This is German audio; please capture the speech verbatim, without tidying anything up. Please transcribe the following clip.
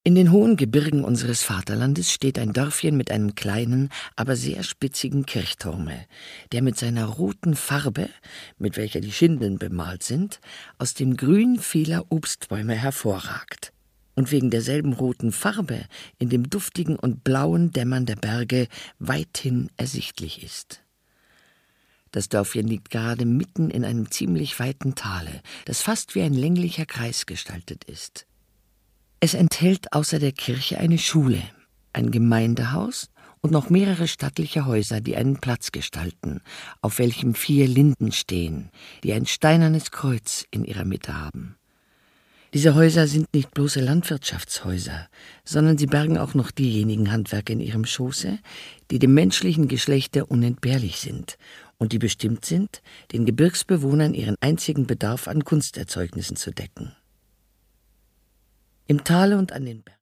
In den hohen Gebirgen unseres Vaterlandes steht ein Dörfchen mit einem kleinen, aber sehr spitzigen Kirchturme, der mit seiner roten Farbe, mit welcher die Schindeln bemalt sind, aus dem Grün vieler Obstbäume hervorragt und wegen derselben roten Farbe in dem duftigen und blauen Dämmern der Berge weithin ersichtlich ist. Das Dörfchen liegt gerade mitten in einem ziemlich weiten Tale, das fast wie ein länglicher Kreis gestaltet ist. Es enthält außer der Kirche eine Schule, ein Gemeindehaus und noch mehrere stattliche Häuser, die einen Platz gestalten, auf welchem vier Linden stehen, die ein steinernes Kreuz in ihrer Mitte haben. Diese Häuser sind nicht bloße Landwirtschaftshäuser, sondern sie bergen auch noch diejenigen Handwerke in ihrem Schoße, die dem menschlichen Geschlechte unentbehrlich sind und die bestimmt sind, den Gebirgsbewohnern ihren einzigen Bedarf an Kunsterzeugnissen zu decken. Im Tale und an den Bergen